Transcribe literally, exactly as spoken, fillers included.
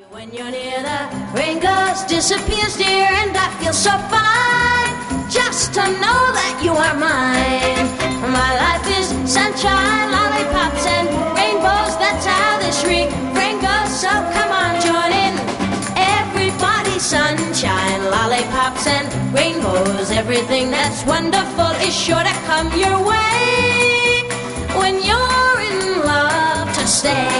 When you're near, the rain goes, disappears, dear, and I feel so fine just to know that you are mine. My life is sunshine, lollipops, and rainbows. That's how this refrain goes. So come on, join in. Everybody, sunshine, lollipops, and rainbows. Everything that's wonderful is sure to come your way when you're in love to stay.